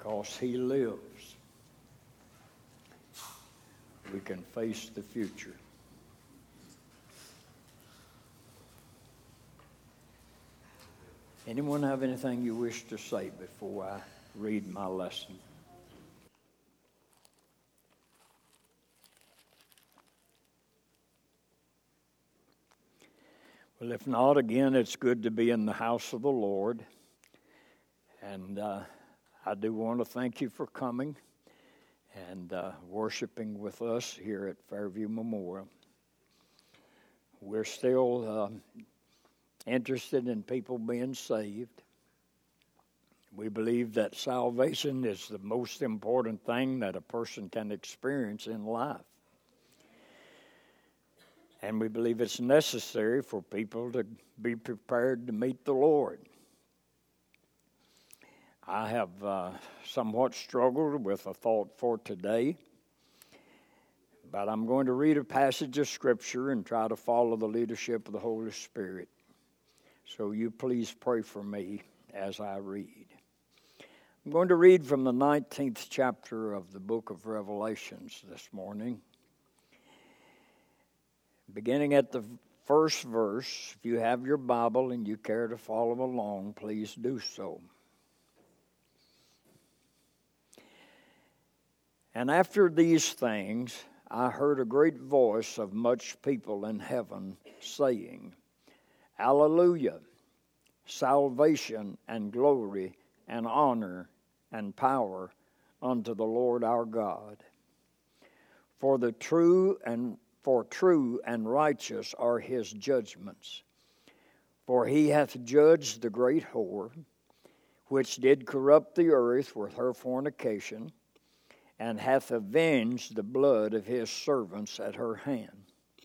because He lives, we can face the future. Anyone have anything you wish to say before I read my lesson? Well, if not, again, it's good to be in the house of the Lord. And I do want to thank you for coming and worshiping with us here at Fairview Memorial. We're still interested in people being saved. We believe that salvation is the most important thing that a person can experience in life. And we believe it's necessary for people to be prepared to meet the Lord. I have somewhat struggled with a thought for today, but I'm going to read a passage of Scripture and try to follow the leadership of the Holy Spirit. So you please pray for me as I read. I'm going to read from the 19th chapter of the book of Revelations this morning. Beginning at the first verse, if you have your Bible and you care to follow along, please do so. And after these things, I heard a great voice of much people in heaven saying, Alleluia! Salvation and glory and honor and power unto the Lord our God. For true and righteous are his judgments. For he hath judged the great whore, which did corrupt the earth with her fornication, and hath avenged the blood of his servants at her hand.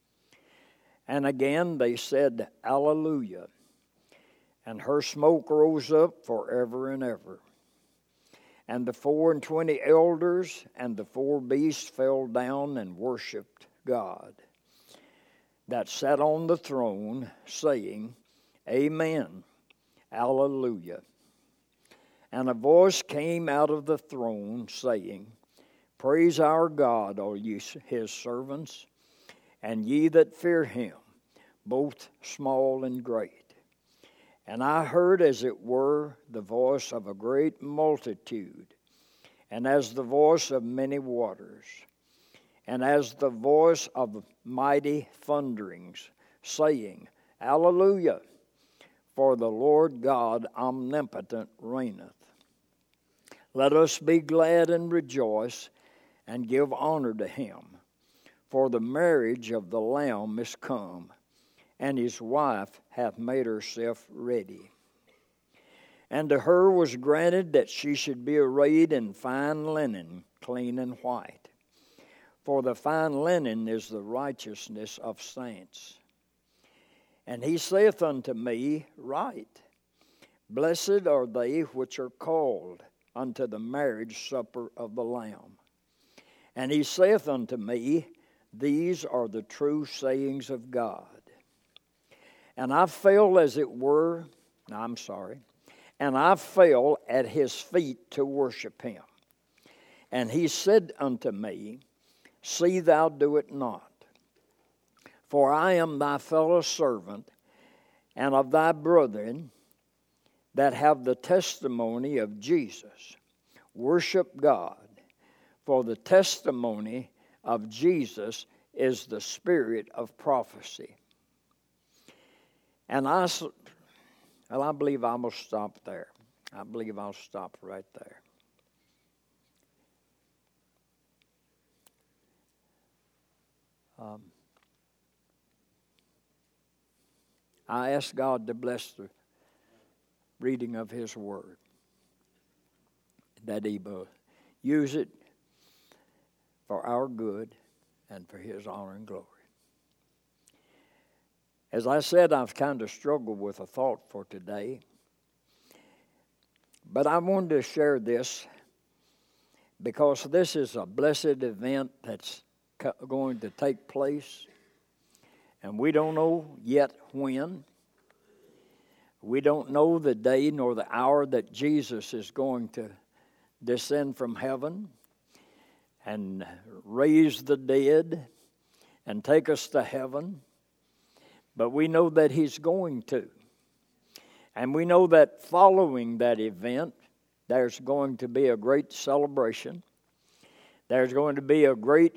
And again they said, Alleluia. And her smoke rose up forever and ever. And the 24 elders and the 4 beasts fell down and worshipped God that sat on the throne, saying, Amen, Alleluia. And a voice came out of the throne, saying, Praise our God, all ye his servants, and ye that fear him, both small and great. And I heard as it were the voice of a great multitude, and as the voice of many waters, and as the voice of mighty thunderings, saying, Alleluia, for the Lord God omnipotent reigneth. Let us be glad and rejoice, and give honor to him, for the marriage of the Lamb is come, and his wife hath made herself ready. And to her was granted that she should be arrayed in fine linen, clean and white. For the fine linen is the righteousness of saints. And he saith unto me, Write, Blessed are they which are called unto the marriage supper of the Lamb. And he saith unto me, These are the true sayings of God. And I fell at his feet to worship him. And he said unto me, See thou do it not. For I am thy fellow servant, and of thy brethren that have the testimony of Jesus. Worship God, for the testimony of Jesus is the spirit of prophecy. And I believe I will stop there. I believe I'll stop right there. I ask God to bless the reading of his word, that he will use it for our good and for his honor and glory. As I said, I've kind of struggled with a thought for today, but I wanted to share this because this is a blessed event that's going to take place, and we don't know yet when. We don't know the day nor the hour that Jesus is going to descend from heaven and raise the dead and take us to heaven, but we know that He's going to. And we know that following that event, there's going to be a great celebration. There's going to be a great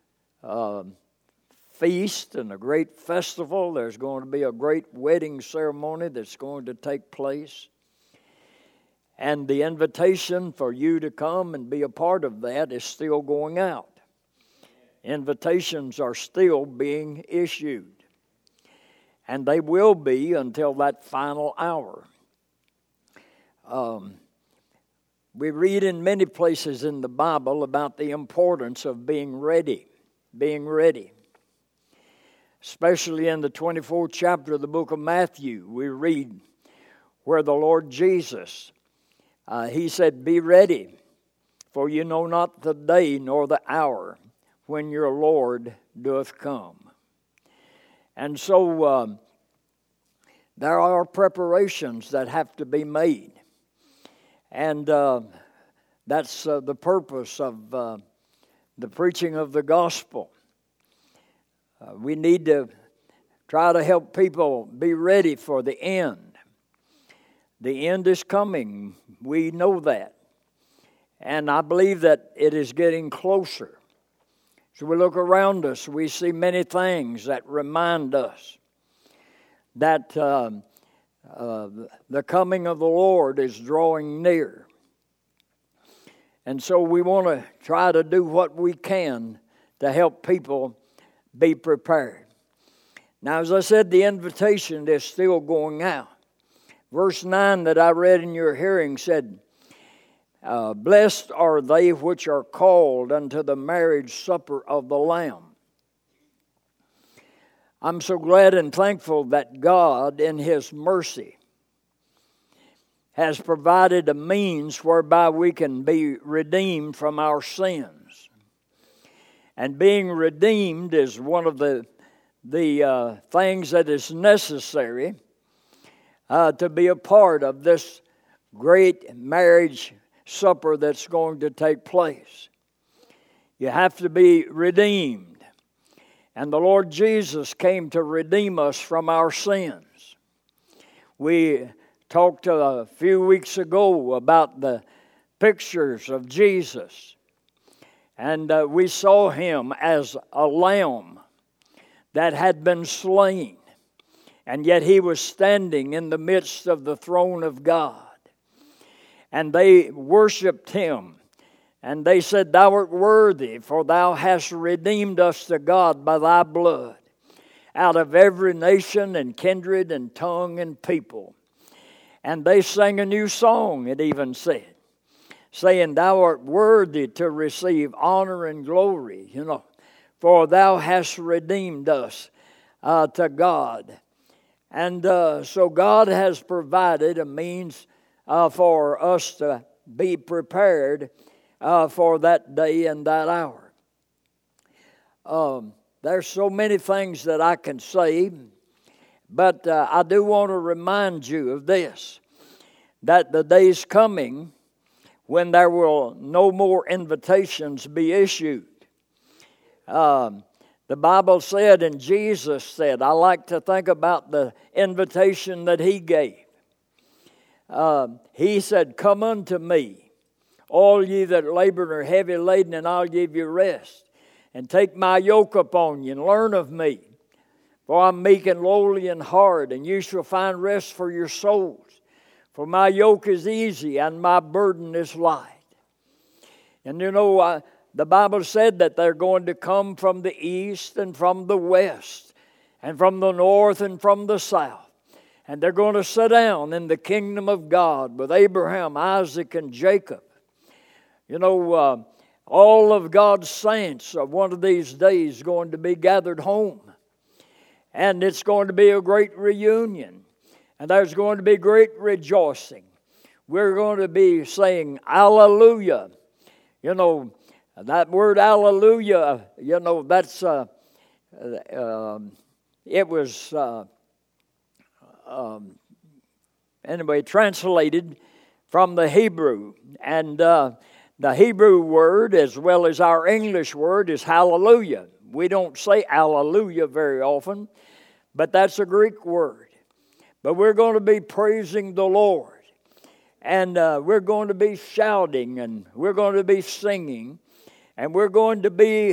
feast and a great festival. There's going to be a great wedding ceremony that's going to take place. And the invitation for you to come and be a part of that is still going out. Invitations are still being issued. And they will be until that final hour. We read in many places in the Bible about the importance of being ready. Being ready. Especially in the 24th chapter of the book of Matthew, we read where the Lord Jesus, He said, "Be ready, for you know not the day nor the hour when your Lord doth come." And so there are preparations that have to be made. And that's the purpose of the preaching of the gospel. We need to try to help people be ready for the end. The end is coming. We know that. And I believe that it is getting closer. So we look around us, we see many things that remind us that the coming of the Lord is drawing near. And so we want to try to do what we can to help people be prepared. Now, as I said, the invitation is still going out. Verse 9 that I read in your hearing said, "Blessed are they which are called unto the marriage supper of the Lamb." I'm so glad and thankful that God, in His mercy, has provided a means whereby we can be redeemed from our sins. And being redeemed is one of the things that is necessary to be a part of this great marriage supper that's going to take place. You have to be redeemed. And the Lord Jesus came to redeem us from our sins. We talked a few weeks ago about the pictures of Jesus. And we saw Him as a lamb that had been slain. And yet He was standing in the midst of the throne of God. And they worshiped Him. And they said, "Thou art worthy, for Thou hast redeemed us to God by Thy blood, out of every nation and kindred and tongue and people." And they sang a new song, it even said, saying, "Thou art worthy to receive honor and glory, for Thou hast redeemed us to God." And so God has provided a means for us to be prepared for that day and that hour. There's so many things that I can say, but I do want to remind you of this, that the day's coming when there will no more invitations be issued. The Bible said, and Jesus said, I like to think about the invitation that He gave. He said, "Come unto me, all ye that labor and are heavy laden, and I'll give you rest. And take my yoke upon you, and learn of me. For I'm meek and lowly in heart, and you shall find rest for your souls. For my yoke is easy, and my burden is light." And the Bible said that they're going to come from the east and from the west, and from the north and from the south. And they're going to sit down in the kingdom of God with Abraham, Isaac, and Jacob. All of God's saints are one of these days going to be gathered home. And it's going to be a great reunion. And there's going to be great rejoicing. We're going to be saying, "Hallelujah." That word "hallelujah," that's, it was, anyway, translated from the Hebrew. And the Hebrew word, as well as our English word, is hallelujah. We don't say hallelujah very often, but that's a Greek word. But we're going to be praising the Lord. And we're going to be shouting, and we're going to be singing, and we're going to be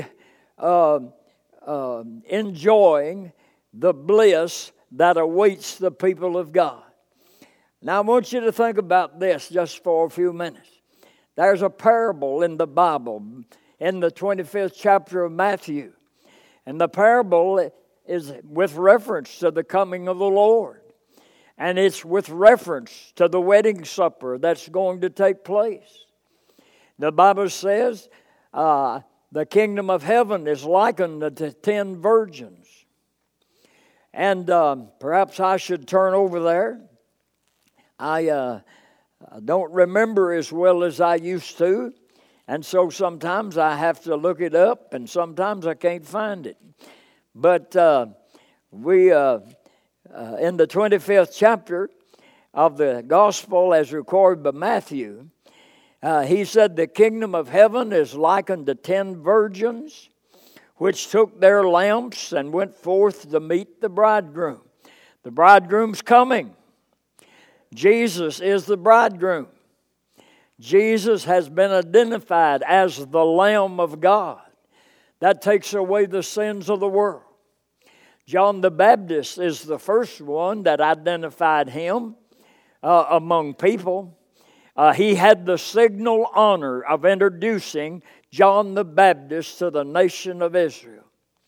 enjoying the bliss that awaits the people of God. Now I want you to think about this just for a few minutes. There's a parable in the Bible, in the 25th chapter of Matthew. And the parable is with reference to the coming of the Lord. And it's with reference to the wedding supper that's going to take place. The Bible says the kingdom of heaven is likened to 10 virgins. And perhaps I should turn over there. I don't remember as well as I used to. And so sometimes I have to look it up, and sometimes I can't find it. But we... in the 25th chapter of the gospel as recorded by Matthew, he said the kingdom of heaven is likened to 10 virgins which took their lamps and went forth to meet the bridegroom. The bridegroom's coming. Jesus is the bridegroom. Jesus has been identified as the Lamb of God that takes away the sins of the world. John the Baptist is the first one that identified him among people. He had the signal honor of introducing John the Baptist to the nation of Israel.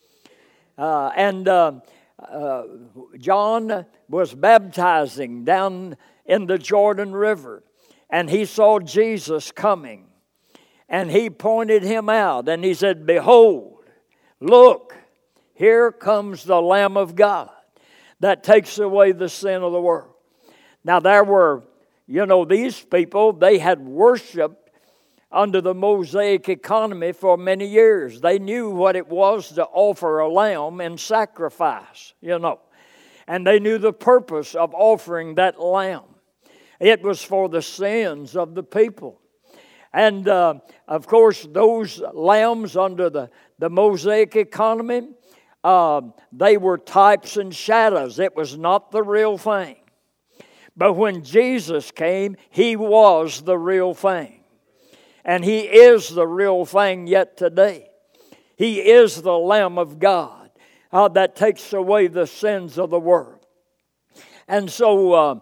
John was baptizing down in the Jordan River, and he saw Jesus coming. And he pointed him out, and he said, "Behold, look, here comes the Lamb of God that takes away the sin of the world." Now there were, these people, they had worshiped under the Mosaic economy for many years. They knew what it was to offer a lamb in sacrifice, And they knew the purpose of offering that lamb. It was for the sins of the people. And, of course, those lambs under the Mosaic economy, they were types and shadows. It was not the real thing. But when Jesus came, He was the real thing. And He is the real thing yet today. He is the Lamb of God that takes away the sins of the world. And so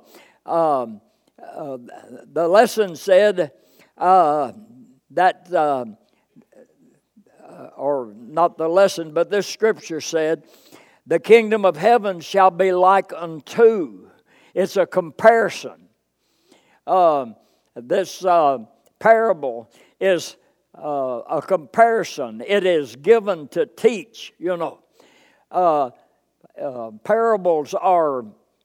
the lesson said that... or not the lesson, but this scripture said, the kingdom of heaven shall be like unto. It's a comparison. This parable is a comparison. It is given to teach, Parables are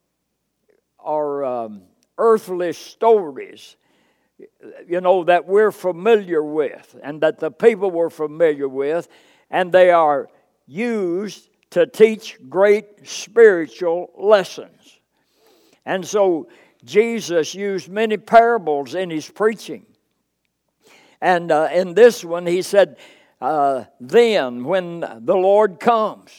earthly stories, that we're familiar with and that the people were familiar with, and they are used to teach great spiritual lessons. And so Jesus used many parables in His preaching. And in this one He said, then when the Lord comes,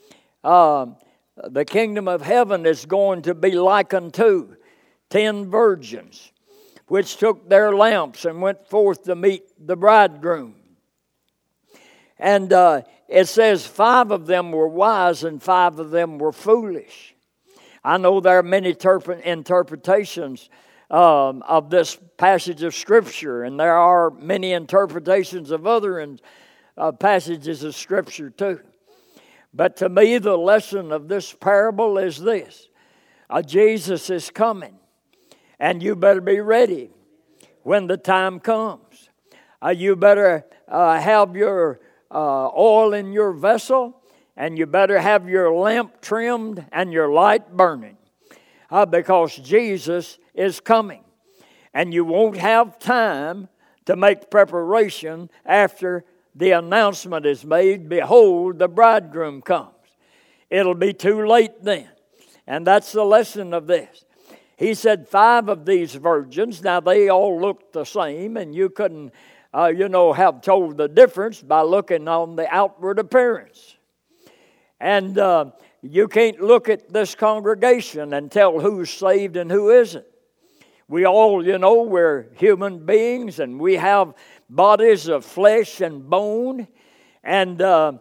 the kingdom of heaven is going to be like unto 10 virgins which took their lamps and went forth to meet the bridegroom. And it says 5 of them were wise and 5 of them were foolish. I know there are many interpretations of this passage of Scripture, and there are many interpretations of other passages of Scripture too. But to me, the lesson of this parable is this. Jesus is coming. And you better be ready when the time comes. You better have your oil in your vessel, and you better have your lamp trimmed and your light burning, because Jesus is coming. And you won't have time to make preparation after the announcement is made, "Behold, the bridegroom comes." It'll be too late then. And that's the lesson of this. He said 5 of these virgins, now they all looked the same, and you couldn't, have told the difference by looking on the outward appearance. And you can't look at this congregation and tell who's saved and who isn't. We all, we're human beings, and we have bodies of flesh and bone. And,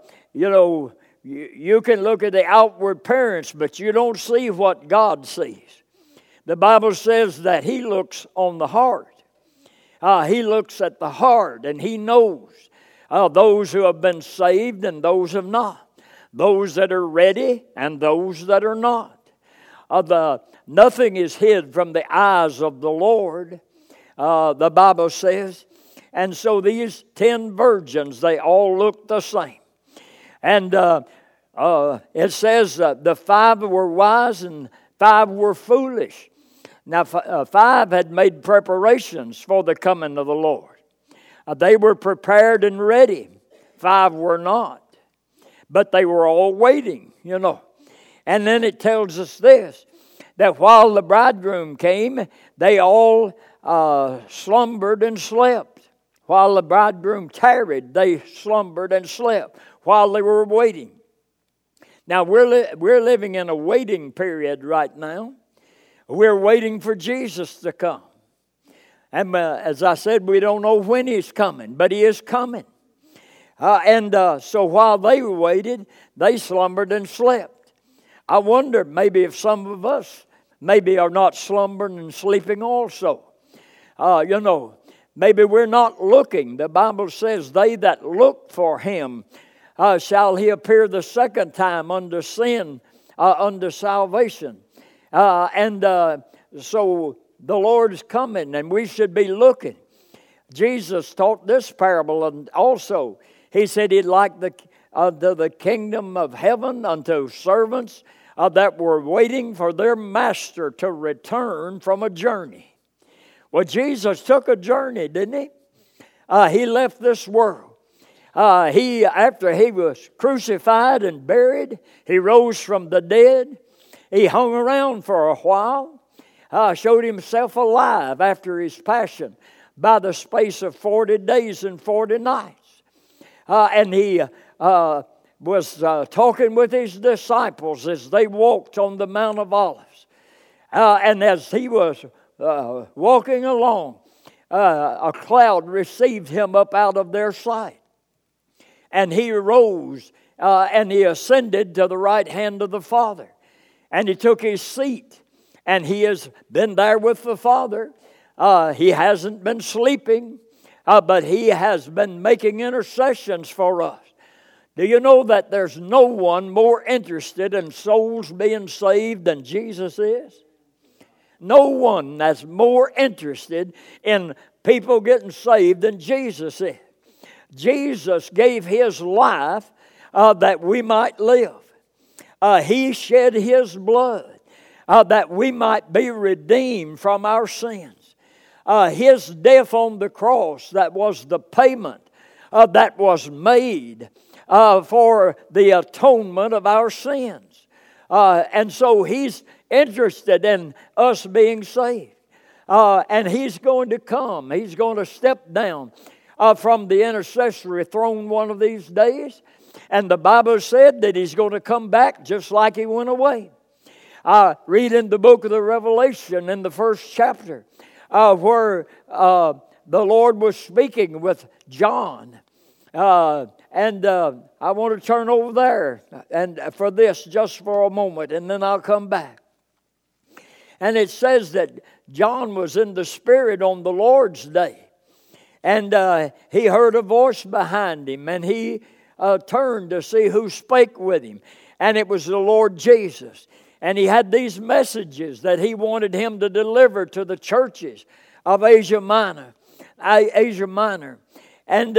you can look at the outward appearance, but you don't see what God sees. The Bible says that He looks on the heart. He looks at the heart, and He knows those who have been saved and those who have not. Those that are ready and those that are not. Nothing is hid from the eyes of the Lord, the Bible says. And so these 10 virgins, they all looked the same. And it says the 5 were wise and 5 were foolish. Now 5 had made preparations for the coming of the Lord. They were prepared and ready. 5 were not. But they were all waiting, And then it tells us this, that while the bridegroom came, they all slumbered and slept. While the bridegroom tarried, they slumbered and slept while they were waiting. Now, we're living in a waiting period right now. We're waiting for Jesus to come. And as I said, we don't know when He's coming, but He is coming. So while they waited, they slumbered and slept. I wonder maybe if some of us maybe are not slumbering and sleeping also. Maybe we're not looking. The Bible says, they that look for Him, shall He appear the second time unto sin, unto salvation. So the Lord is coming, and we should be looking. Jesus taught this parable, and also He said He'd like the kingdom of heaven unto servants that were waiting for their master to return from a journey. Well, Jesus took a journey, didn't He? He left this world. After He was crucified and buried, He rose from the dead. He hung around for a while, showed Himself alive after His passion by the space of 40 days and 40 nights. And He was talking with His disciples as they walked on the Mount of Olives. And as He was walking along, a cloud received Him up out of their sight. And He arose and He ascended to the right hand of the Father. And He took His seat. And He has been there with the Father. He hasn't been sleeping, but He has been making intercessions for us. Do you know that there's no one more interested in souls being saved than Jesus is? No one that's more interested in people getting saved than Jesus is. Jesus gave His life that we might live. He shed His blood that we might be redeemed from our sins. His death on the cross, that was the payment that was made for the atonement of our sins. And so He's interested in us being saved. And He's going to come. He's going to step down from the intercessory throne one of these days. And the Bible said that He's going to come back just like He went away. Read in the book of the Revelation in the 1st chapter where the Lord was speaking with John. And I want to turn over there and for this just for a moment, and then I'll come back. And it says that John was in the Spirit on the Lord's day. And he heard a voice behind him, and he turned to see who spake with him. And it was the Lord Jesus. And he had these messages that he wanted him to deliver to the churches of Asia Minor. And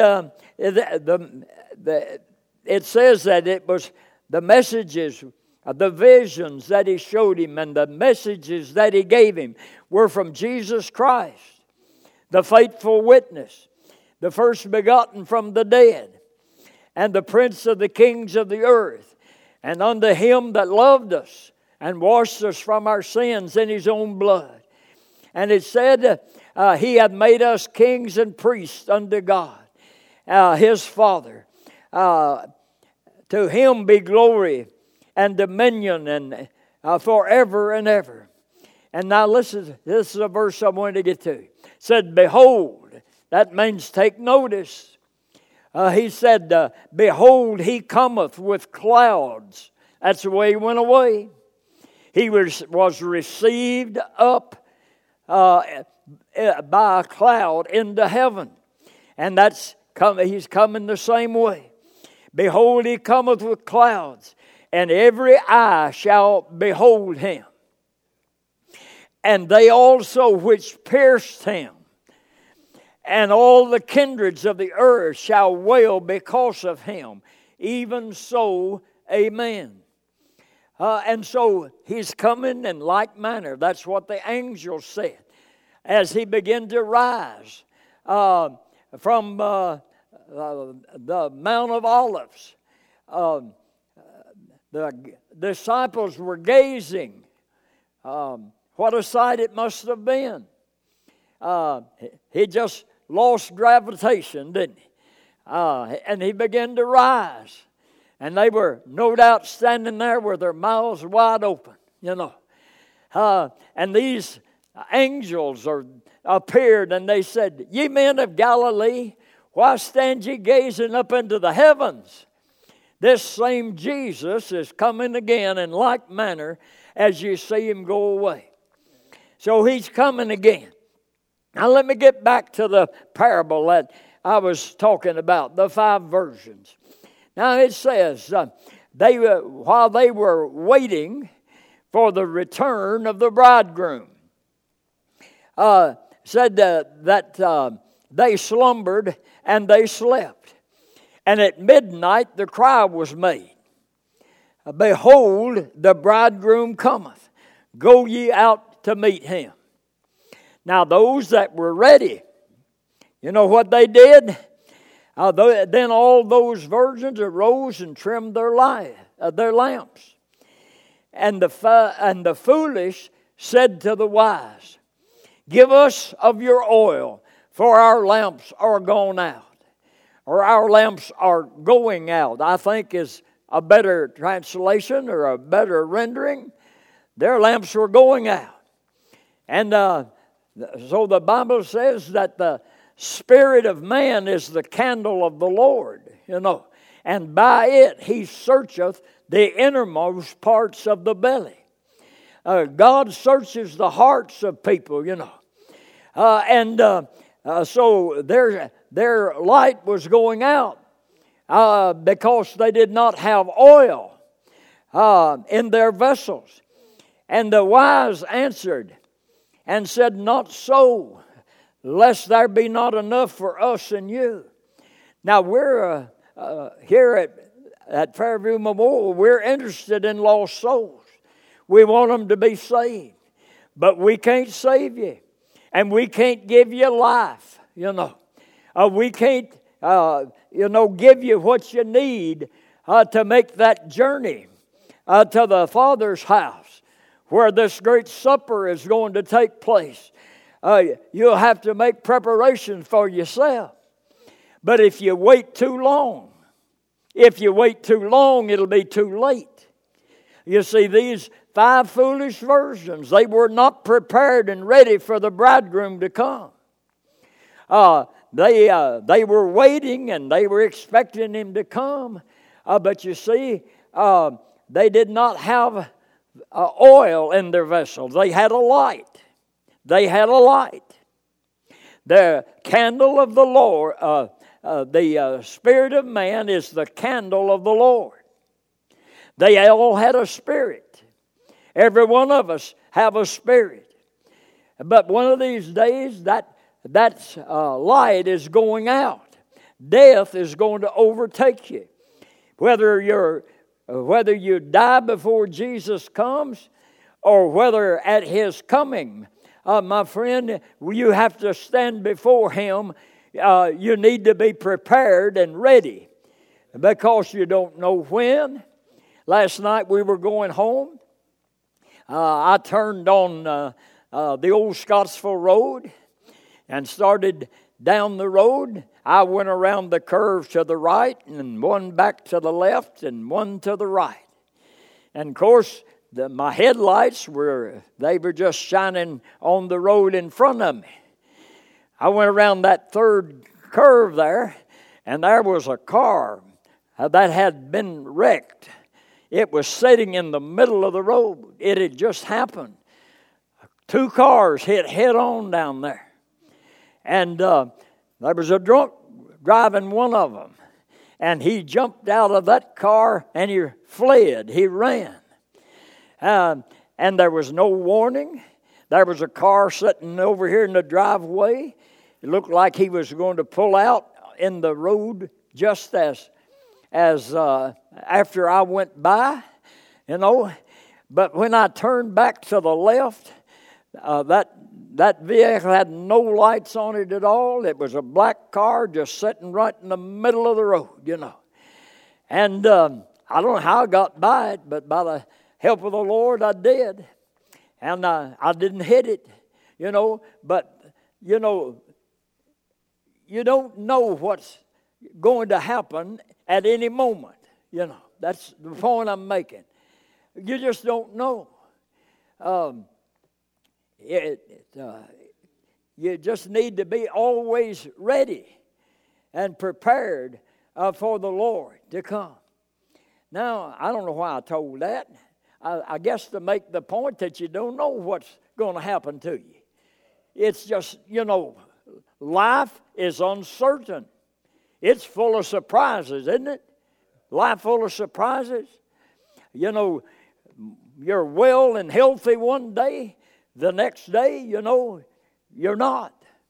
it says that it was the messages, the visions that he showed him and the messages that he gave him were from Jesus Christ, the faithful witness, the first begotten from the dead, and the Prince of the kings of the earth. And unto Him that loved us and washed us from our sins in His own blood. And it said, He hath made us kings and priests unto God, His Father. To Him be glory and dominion and forever and ever. And now listen, this is a verse I wanted to get to. It said, behold, that means take notice. He said, behold, He cometh with clouds. That's the way He went away. He was received up by a cloud into heaven. And He's coming the same way. Behold, He cometh with clouds, and every eye shall behold Him. And they also which pierced Him, and all the kindreds of the earth shall wail because of Him. Even so, amen. And so He's coming in like manner. That's what the angel said. As He began to rise from the Mount of Olives, the disciples were gazing. What a sight it must have been. He just lost gravitation, didn't he? And He began to rise. And they were no doubt standing there with their mouths wide open, And these angels appeared, and they said, Ye men of Galilee, why stand ye gazing up into the heavens? This same Jesus is coming again in like manner as you see Him go away. So He's coming again. Now let me get back to the parable that I was talking about, the 5 virgins. Now it says, while they were waiting for the return of the bridegroom, said that they slumbered and they slept. And at midnight the cry was made, Behold, the bridegroom cometh. Go ye out to meet him. Now those that were ready, you know what they did? Then all those virgins arose and trimmed their lamps. And the foolish said to the wise, Give us of your oil, for our lamps are gone out. Or our lamps are going out, I think is a better translation or a better rendering. Their lamps were going out. And so the Bible says that the spirit of man is the candle of the Lord, and by it He searcheth the innermost parts of the belly. God searches the hearts of people, so their light was going out because they did not have oil in their vessels. And the wise answered and said, Not so, lest there be not enough for us and you. Now we're here at Fairview Memorial, we're interested in lost souls. We want them to be saved. But we can't save you. And we can't give you life, We can't, give you what you need to make that journey to the Father's house where this great supper is going to take place. You'll have to make preparations for yourself. But if you wait too long, it'll be too late. You see, these 5 foolish virgins, they were not prepared and ready for the bridegroom to come. They were waiting and they were expecting Him to come. But you see, they did not have oil in their vessels. They had a light. The candle of the Lord, the spirit of man is the candle of the Lord. They all had a spirit. Every one of us have a spirit. But one of these days, that light is going out. Death is going to overtake you. Whether you die before Jesus comes, or whether at His coming, my friend, you have to stand before Him. You need to be prepared and ready, because you don't know when. Last night we were going home, I turned on the old Scottsville Road and started down the road. I went around the curve to the right and one back to the left and one to the right. And of course, my headlights were just shining on the road in front of me. I went around that third curve there, and there was a car that had been wrecked. It was sitting in the middle of the road. It had just happened. 2 cars hit head on down there. And there was a drunk driving one of them. And he jumped out of that car and he fled. He ran. And there was no warning. There was a car sitting over here in the driveway. It looked like he was going to pull out in the road just as after I went by, you know. But when I turned back to the left, that vehicle had no lights on it at all. It was a black car just sitting right in the middle of the road, you know. And I don't know how I got by it, but by the help of the Lord, I did. And I didn't hit it, you know. But, you know, you don't know what's going to happen at any moment, you know. That's the point I'm making. You just don't know. You just need to be always ready and prepared for the Lord to come. Now, I don't know why I told that. I guess to make the point that you don't know what's going to happen to you. It's just, you know, life is uncertain. It's full of surprises, isn't it? Life full of surprises. You know, you're well and healthy one day. The next day, you know, you're not.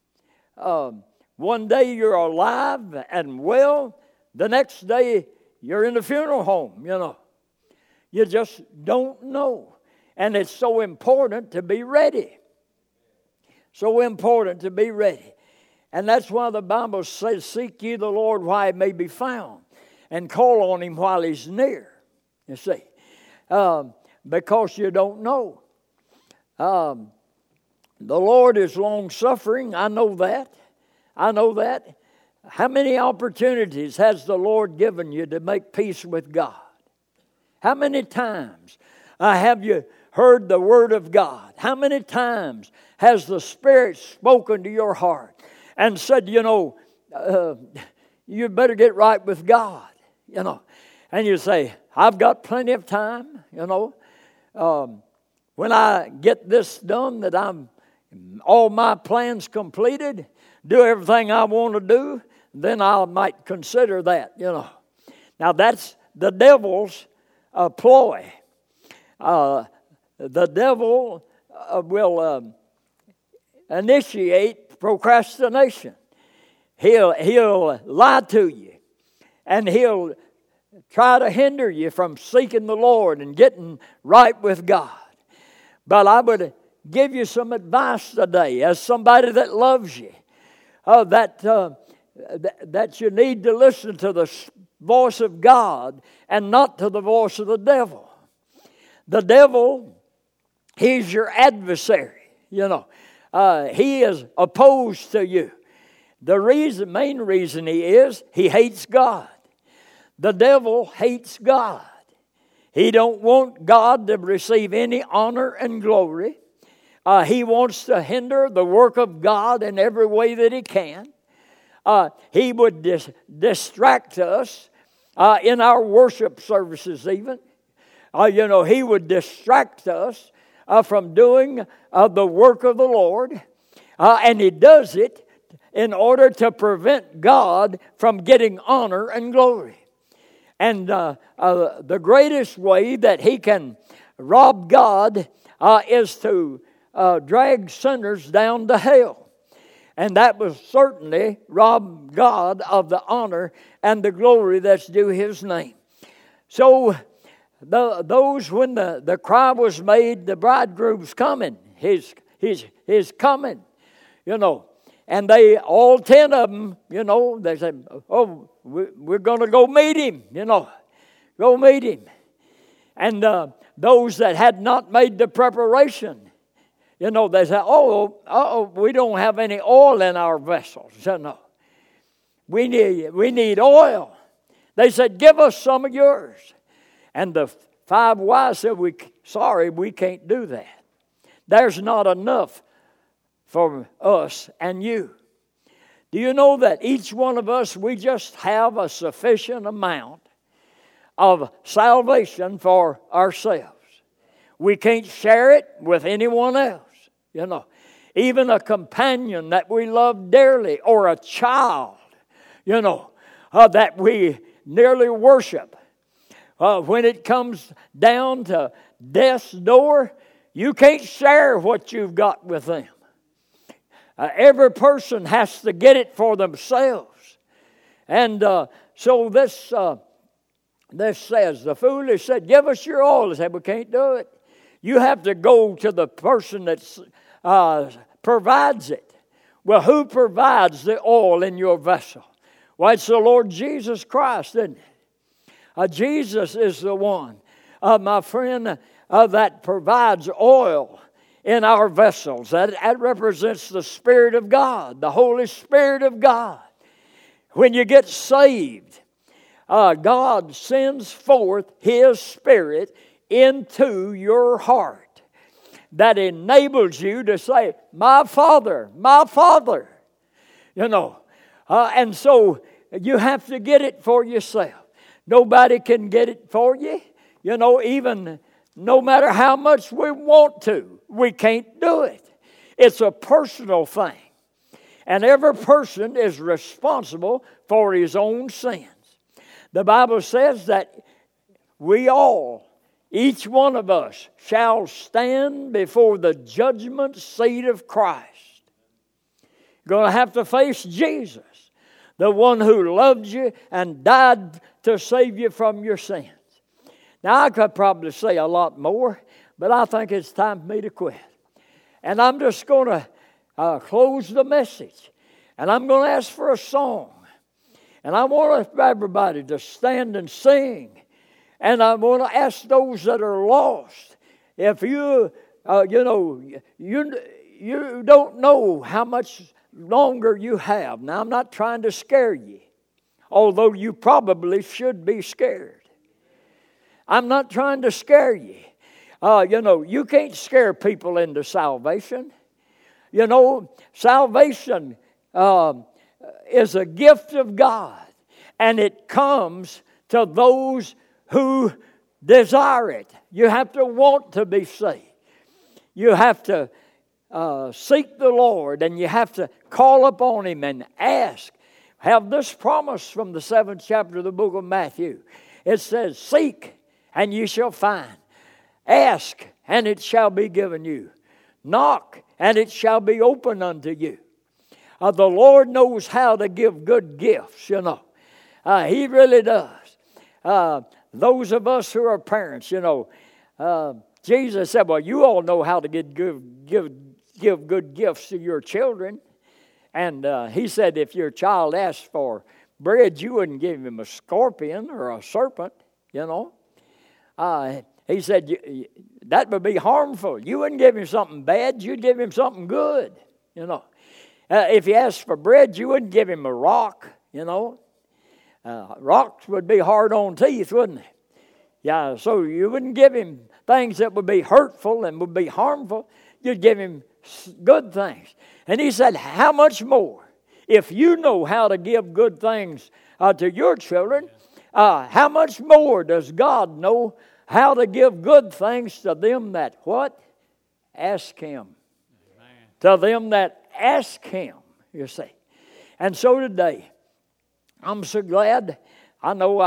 One day you're alive and well. The next day you're in a funeral home, you know. You just don't know. And it's so important to be ready. So important to be ready. And that's why the Bible says, seek ye the Lord while he may be found, and call on him while he's near. You see. Because you don't know. The Lord is long-suffering. I know that. I know that. How many opportunities has the Lord given you to make peace with God? How many times have you heard the Word of God? How many times has the Spirit spoken to your heart and said, you know, you better get right with God, you know? And you say, I've got plenty of time, you know. When I get this done, that I'm all my plans completed, do everything I want to do, then I might consider that, you know. Now that's the devil's ploy. The devil will initiate procrastination. He'll lie to you, and he'll try to hinder you from seeking the Lord and getting right with God. But I would give you some advice today, as somebody that loves you, that you need to listen to the voice of God and not to the voice of the devil. The devil, he's your adversary, you know. He is opposed to you. The main reason he hates God. The devil hates God. He don't want God to receive any honor and glory. He wants to hinder the work of God in every way that he can. He would distract us in our worship services even. You know, he would distract us from doing the work of the Lord. And he does it in order to prevent God from getting honor and glory. And the greatest way that he can rob God is to drag sinners down to hell. And that will certainly rob God of the honor and the glory that's due his name. So those, when the cry was made, the bridegroom's coming. He's coming, you know. And they, all 10 of them, you know, they said, oh, we're going to go meet him, you know. Go meet him. And those that had not made the preparation, you know, they say, we don't have any oil in our vessels. So, no, we need oil. They said, give us some of yours. And the 5 wise said, sorry, we can't do that. There's not enough for us and you. Do you know that each one of us, we just have a sufficient amount of salvation for ourselves? We can't share it with anyone else. You know, even a companion that we love dearly, or a child, you know, that we nearly worship. When it comes down to death's door, you can't share what you've got with them. Every person has to get it for themselves. And so this says, the foolish said, give us your oil. They said, we can't do it. You have to go to the person that provides it. Well, who provides the oil in your vessel? Well, it's the Lord Jesus Christ, isn't it? Jesus is the one, my friend, that provides oil in our vessels. That represents the Spirit of God, the Holy Spirit of God. When you get saved, God sends forth His Spirit into your heart that enables you to say, my Father, my Father. You know, and so you have to get it for yourself. Nobody can get it for you. You know, even no matter how much we want to, we can't do it. It's a personal thing. And every person is responsible for his own sins. The Bible says that we all, each one of us, shall stand before the judgment seat of Christ. You're going to have to face Jesus, the one who loved you and died to save you from your sins. Now, I could probably say a lot more, but I think it's time for me to quit. And I'm just going to close the message. And I'm going to ask for a song. And I want everybody to stand and sing. And I want to ask those that are lost, if you don't know how much longer you have. Now, I'm not trying to scare you, although you probably should be scared. I'm not trying to scare you. You can't scare people into salvation. You know, salvation is a gift of God, and it comes to those who desire it. You have to want to be saved. You have to seek the Lord, and you have to call upon Him and ask. Have this promise from the 7th chapter of the book of Matthew. It says, seek, and you shall find. Ask, and it shall be given you. Knock, and it shall be opened unto you. The Lord knows how to give good gifts, you know. He really does. Those of us who are parents, you know, Jesus said, well, you all know how to give good gifts to your children. And He said if your child asked for bread, you wouldn't give him a scorpion or a serpent, you know. He said that would be harmful. You wouldn't give him something bad, you'd give him something good, you know. If he asked for bread, you wouldn't give him a rock, you know. Rocks would be hard on teeth, wouldn't they? Yeah, so you wouldn't give him things that would be hurtful and would be harmful. You'd give him good things. And He said, how much more? If you know how to give good things to your children, how much more does God know how to give good things to them that what? Ask Him. Amen. To them that ask Him, you see. And so today, I'm so glad. I know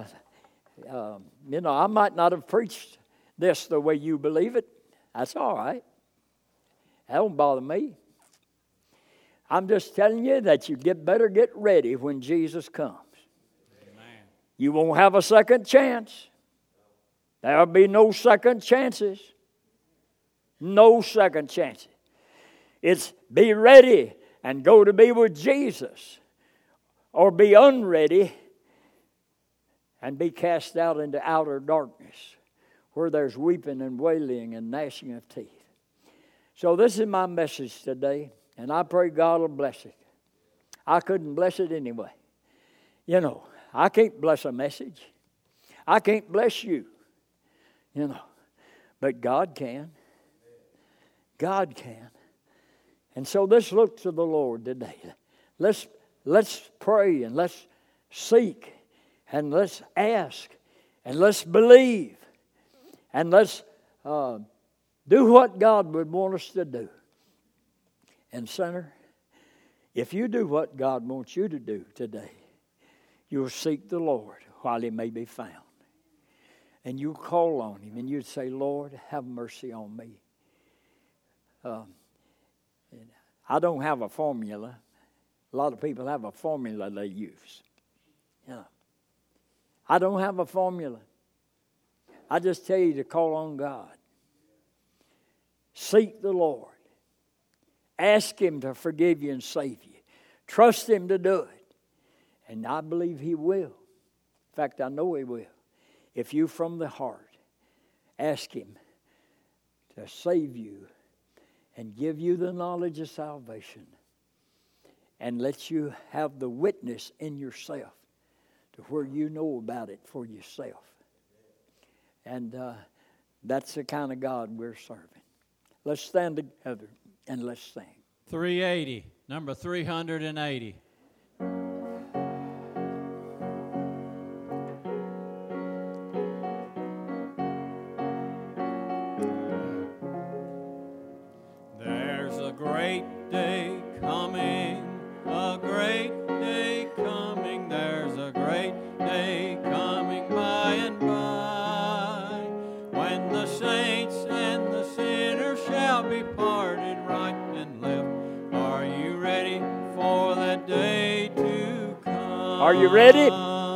I might not have preached this the way you believe it. That's all right. That don't bother me. I'm just telling you that you better get ready when Jesus comes. Amen. You won't have a second chance. There'll be no second chances. No second chances. It's be ready and go to be with Jesus, or be unready and be cast out into outer darkness where there's weeping and wailing and gnashing of teeth. So this is my message today, and I pray God will bless it. I couldn't bless it anyway. You know, I can't bless a message. I can't bless you. You know, but God can. God can. And so let's look to the Lord today. Let's pray and let's seek and let's ask and let's believe and let's do what God would want us to do. And sinner, if you do what God wants you to do today, you'll seek the Lord while He may be found. And you'll call on Him and you'd say, Lord, have mercy on me. I don't have a formula. A lot of people have a formula they use. Yeah. I don't have a formula. I just tell you to call on God. Seek the Lord. Ask Him to forgive you and save you. Trust Him to do it. And I believe He will. In fact, I know He will. If you from the heart ask Him to save you and give you the knowledge of salvation and let you have the witness in yourself to where you know about it for yourself. And that's the kind of God we're serving. Let's stand together and let's sing. 380, number 380. There's a great day coming, a great day coming. There's a great day coming by and by, when the saints and the sinners shall be parted right and left. Are you ready for that day to come? Are you ready?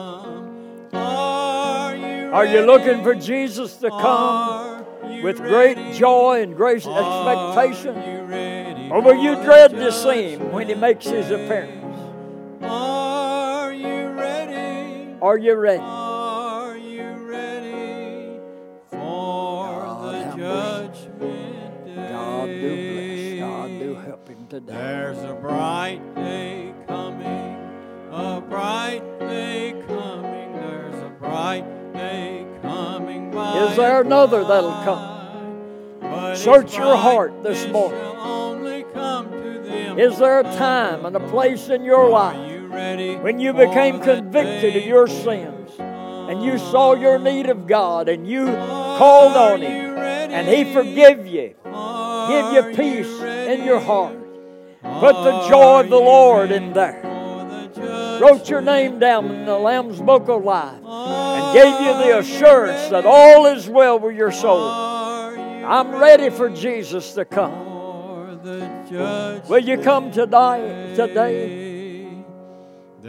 Are you looking for Jesus to come with great joy and great expectation? Or will you dread to see Him when He makes His appearance? Are you ready? Are you ready? Are you ready for the judgment day? God do bless. God do help him today. There's a bright day coming, a bright day coming. There's a bright day coming by. Is there another that'll come? Search your heart this morning. Is there a time and a place in your life when you became convicted of your sins and you saw your need of God and you called on Him and He forgave you, give you peace in your heart, put the joy of the Lord in there, wrote your name down in the Lamb's Book of Life, and gave you the assurance that all is well with your soul? I'm ready for Jesus to come. Will you come today?